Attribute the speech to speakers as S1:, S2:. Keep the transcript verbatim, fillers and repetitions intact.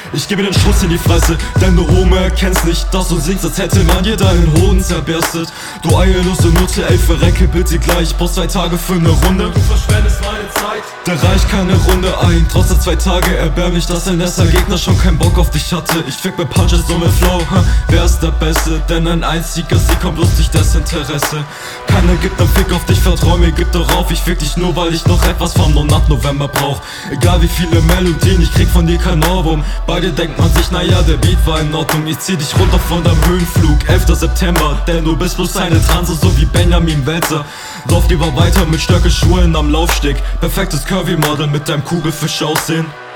S1: Ich gebe den Schuss in die Fresse, denn du Homo erkennst nicht das und singst, als hätte man dir deinen Hoden zerberstet. Du eierlose Nutte, ey, verrecke bitte gleich, brauchst zwei Tage für ne Runde.
S2: Du verschwendest meine Zeit.
S1: Da reicht keine Runde ein, trotz der zwei Tage erbärmlich, dass ein erster Gegner schon keinen Bock auf dich hatte. Ich fick mit Punches so mit Flow, ha, wer ist der Beste? Denn ein einziger Sieg kommt lustig Desinteresse. Keiner gibt nen Fick auf dich, vertrau mir, gib darauf. Ich fick dich nur, weil ich noch etwas vom Monat November brauch. Egal wie viele Melodien, ich krieg von dir kein Ohrwurm. Bei dir denkt man sich, naja, der Beat war in Ordnung. Ich zieh dich runter von deinem Höhenflug, elfter September. Denn du bist bloß eine Transe, so wie Benjamin Welzer. Lauf lieber weiter mit Stöckelschuhen am Laufsteg. Perfektes Curvy-Model mit deinem Kugelfisch aussehen.